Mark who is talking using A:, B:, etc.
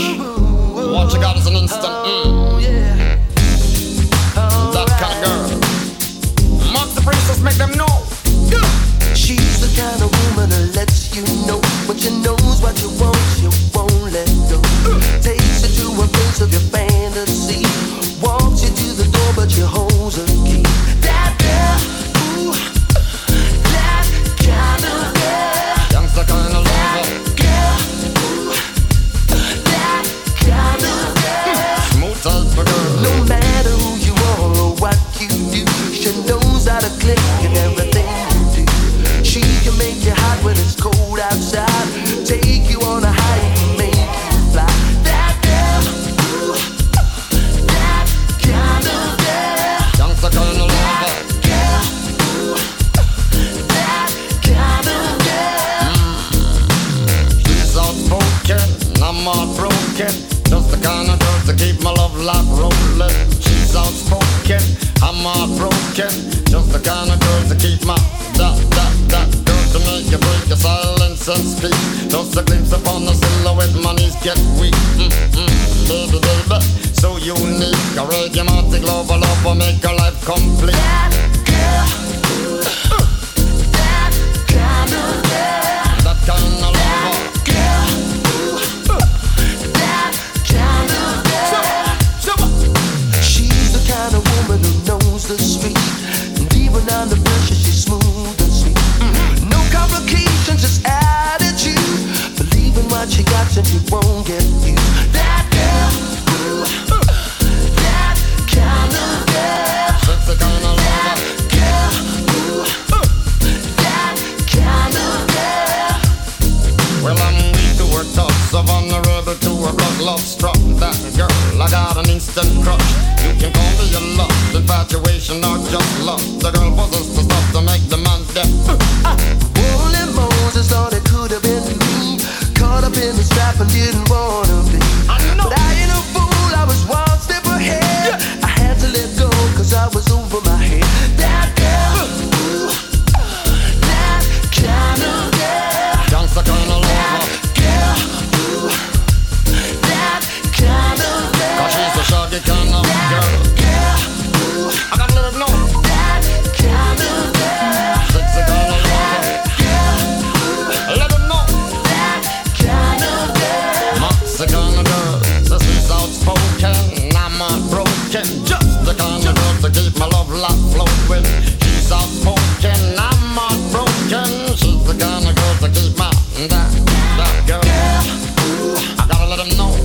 A: rush. What you got is an instant. That kind of girl. Mark the princess, make them know.
B: She's the kind of woman that lets you know when she knows what you want, she won't let go. Takes you to a place of your fantasy. Walks you to the door, but she holds a key. That girl, ooh, that kind of girl.
A: Youngster kind of lover.
B: Girl, ooh, that kind of girl.
A: Smooth type of girl.
B: No matter who you are or what you do, she knows how to click and everything you do. She can make you hot when it's cold outside. Take you on a hike and make you fly. That girl, ooh, that kind of girl.
A: Youngster kind of lover.
B: Girl, ooh, that kind of girl.
A: She's outspoken, I'm heartbroken. Just the kind of girl to keep my love life rolling. She's outspoken, I'm heartbroken. Just the kind of girl to keep my that girl to make you break your silence and speak. Just a glimpse upon the silhouette, my knees get weak. Baby, baby, so unique. A radiomatic love, a love will make your life complete.
B: That girl, ooh, that kind of girl.
A: That kind of lover.
B: Girl, ooh, that kind of girl. She's the kind of woman who knows the street. And even under pressure, she's smooth and sweet. No complications, just attitude. Believe in what she got and she won't get used. That girl, ooh, that kind of girl.
A: That's the kind of lover.
B: Girl, ooh, that kind of girl.
A: Well, I'm weak to her touch, so vulnerable to her blood, love struck. That girl, I got an instant crush. You can call me your love, infatuation or just love. The girl possessed the stuff to make the man deaf.
B: Holy Moses thought it could have been me. Caught up in the strap and didn't wanna be.
A: I know.
B: But I ain't a fool, I was one step ahead. I had to let go cause I was over my head. That girl, ooh, that kind of girl.
A: Youngster kind of lover.
B: Girl, ooh, that kind of girl.
A: Cause she's a shaggy kind of girl.
B: Girl, ooh,
A: I gotta let her know.
B: that kind of girl.
A: Sexy kind of lover. Let her know.
B: That kind of girl.
A: Moxie kind of girl. So she's outspoken, I'm heartbroken. Just the kind of girl to keep my love life flowing. She's outspoken, I'm heartbroken. She's the kind of girl to keep my that girl. I gotta let her know.